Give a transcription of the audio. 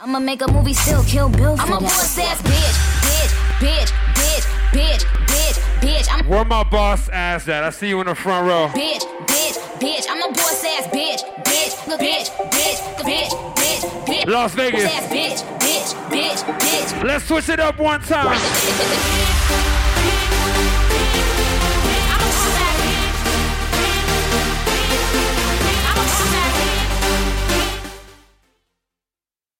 I'ma make a movie, still Kill Bill for I'm a boss ass bitch. Where my boss ass at? I see you in the front row. Bitch. I'm a boss ass bitch. Las Vegas. Boss ass bitch. Let's switch it up one time.